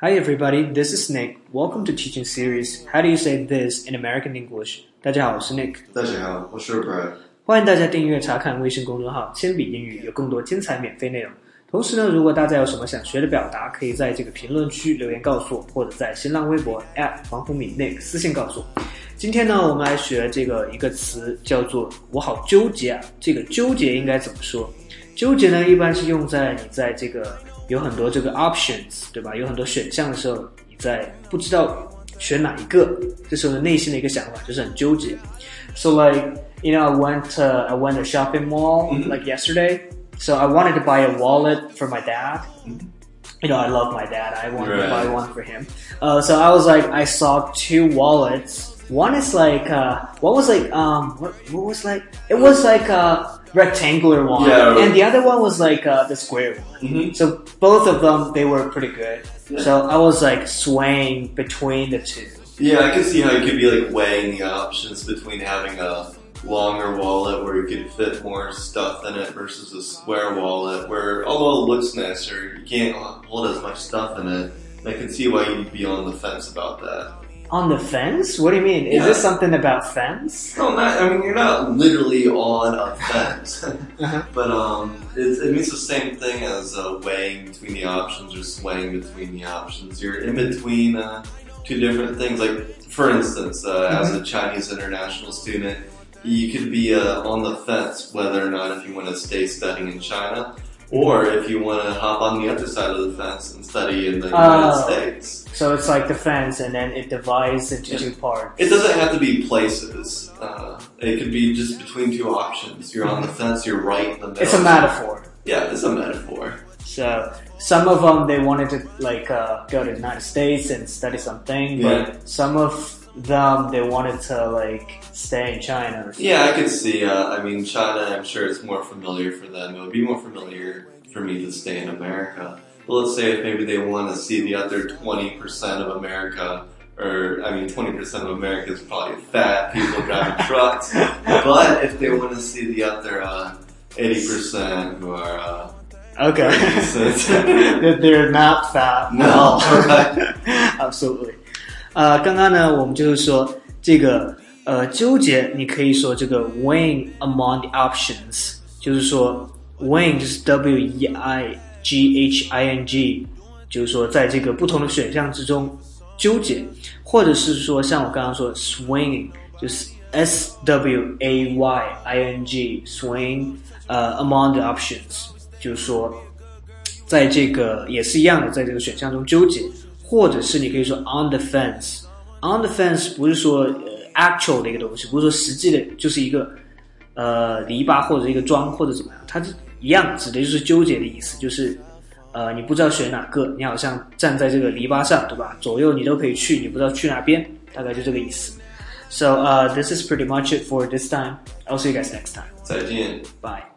Hi everybody, this is Nick. Welcome to Teaching Series. How do you say this in American English? 大家好，我是 Nick。 大家好，我是 Brad。 欢迎大家订阅查看微信公众号铅笔英语，有更多精彩免费内容。同时呢，如果大家有什么想学的表达，可以在这个评论区留言告诉我，或者在新浪微博黄宏敏 Nick 私信告诉我。今天呢，我们来学这个一个词叫做我好纠结啊。这个纠结应该怎么说？纠结呢，一般是用在你在这个有很多这个 options， 对吧？有很多选项的时候，你在不知道选哪一个，这时候内心的一个想法就是很纠结。So like, I went to a shopping mall like yesterday. So I wanted to buy a wallet for my dad. I love my dad. I wanted to buy one for him. So I was like, I saw two wallets. One is like, what was like, it was like a rectangular one. Yeah. And the other one was like the square one. So both of them, they were pretty good. Yeah. So I was like swaying between the two. Yeah, I can see how you could be like weighing the options between having a longer wallet where you could fit more stuff in it versus a square wallet where, although it looks nicer, you can't hold as much stuff in it. And I can see why you'd be on the fence about that. On the fence? What do you mean? Is this something about fence? No, you're not literally on a fence. But it means the same thing as weighing between the options or swaying between the options. You're in between two different things. Like, for instance, as a Chinese international student, you could be on the fence whether or not if you want to stay studying in China or if you want to hop on the other side of the fence and study in the United States. So it's like the fence and then it divides into two parts. It doesn't have to be places. It could be just between two options. You're on the fence, you're right in the middle. It's a metaphor. Yeah, it's a metaphor. So some of them, they wanted to like go to the United States and study something, but some of them, they wanted to like stay in China or something. Yeah, I could see. China, I'm sure it's more familiar for them. It would be more familiar for me to stay in America. But let's say if maybe they want to see the other 20% of America, 20% of America is probably fat people driving trucks. But if they want to see the other 80% who are okay, that they're not fat. No, right? Absolutely. 刚刚呢，我们就是说这个纠结，你可以说这个 weighing among the options， 就是说 weighing 就是 W-E-I-G-H-I-N-G， 就是说在这个不同的选项之中纠结，或者是说像我刚刚说 swinging， 就是 S-W-A-Y-I-N-G swing among the options， 就是说在这个也是一样的，在这个选项中纠结。或者是你可以说 on the fence， on the fence 不是说actual 的一个东西，不是说实际的，就是一个篱笆或者一个桩或者怎么样，它是一样，指的就是纠结的意思，就是你不知道选哪个，你好像站在这个篱笆上，对吧？左右你都可以去，你不知道去哪边，大概就这个意思。So this is pretty much it for this time. I'll see you guys next time. 再见。 Bye.